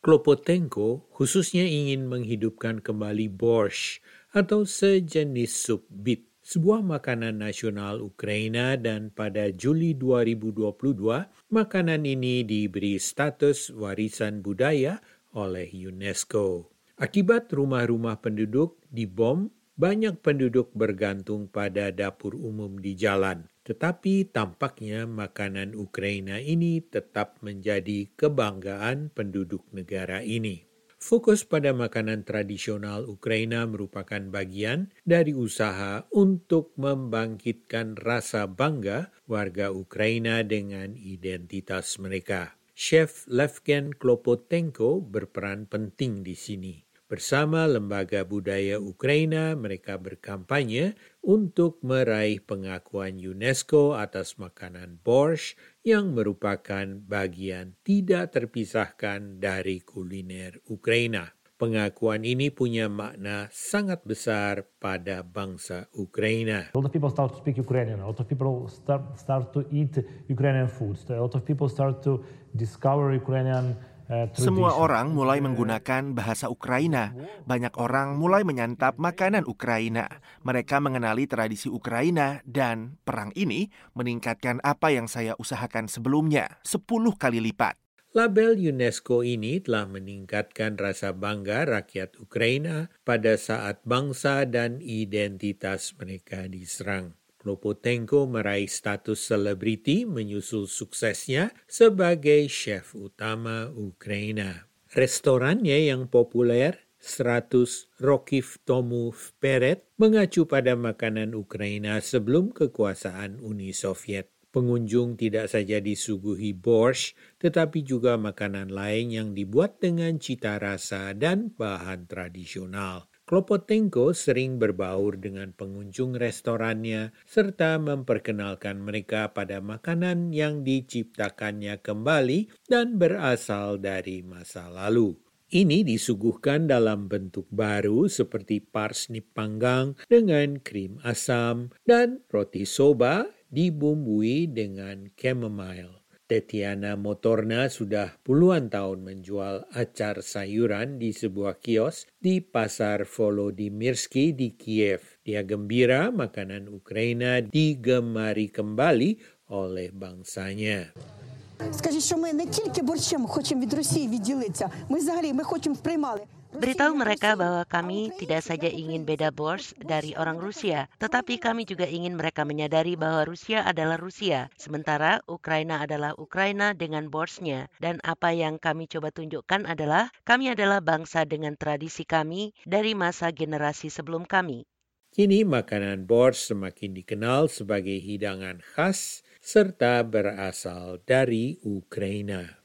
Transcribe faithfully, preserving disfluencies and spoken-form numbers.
Klopotenko khususnya ingin menghidupkan kembali borscht atau sejenis sup bit, sebuah makanan nasional Ukraina, dan pada Juli dua ribu dua puluh dua makanan ini diberi status warisan budaya oleh UNESCO. Akibat rumah-rumah penduduk dibom, banyak penduduk bergantung pada dapur umum di jalan. Tetapi tampaknya makanan Ukraina ini tetap menjadi kebanggaan penduduk negara ini. Fokus pada makanan tradisional Ukraina merupakan bagian dari usaha untuk membangkitkan rasa bangga warga Ukraina dengan identitas mereka. Chef Levgen Klopotenko berperan penting di sini. Bersama Lembaga Budaya Ukraina, mereka berkampanye untuk meraih pengakuan UNESCO atas makanan borscht yang merupakan bagian tidak terpisahkan dari kuliner Ukraina. Pengakuan ini punya makna sangat besar pada bangsa Ukraina. A lot of people start to speak Ukrainian. A lot of people start start to eat Ukrainian foods. A lot of people start to discover Ukrainian uh, tradition. Semua orang mulai menggunakan bahasa Ukraina. Banyak orang mulai menyantap makanan Ukraina. Mereka mengenali tradisi Ukraina, dan perang ini meningkatkan apa yang saya usahakan sebelumnya sepuluh kali lipat. Label UNESCO ini telah meningkatkan rasa bangga rakyat Ukraina pada saat bangsa dan identitas mereka diserang. Klopotenko meraih status selebriti menyusul suksesnya sebagai chef utama Ukraina. Restorannya yang populer, seratus Rokif Tomu Vperet, mengacu pada makanan Ukraina sebelum kekuasaan Uni Soviet. Pengunjung tidak saja disuguhi borscht, tetapi juga makanan lain yang dibuat dengan cita rasa dan bahan tradisional. Klopotenko sering berbaur dengan pengunjung restorannya, serta memperkenalkan mereka pada makanan yang diciptakannya kembali dan berasal dari masa lalu. Ini disuguhkan dalam bentuk baru seperti parsnip panggang dengan krim asam dan roti soba dibumbui dengan chamomile. Tetiana Motorna sudah puluhan tahun menjual acar sayuran di sebuah kios di Pasar Volodymyrsky di Kiev. Dia gembira makanan Ukraina digemari kembali oleh bangsanya. Скажіть, що ми не тільки борщем хочемо від Росії відділитися, ми взагалі ми хочемо приймали. Beritahu mereka bahwa kami tidak saja ingin beda borscht dari orang Rusia, tetapi kami juga ingin mereka menyadari bahwa Rusia adalah Rusia, sementara Ukraina adalah Ukraina dengan borschnya. Dan apa yang kami coba tunjukkan adalah kami adalah bangsa dengan tradisi kami dari masa generasi sebelum kami. Kini makanan borscht semakin dikenal sebagai hidangan khas serta berasal dari Ukraina.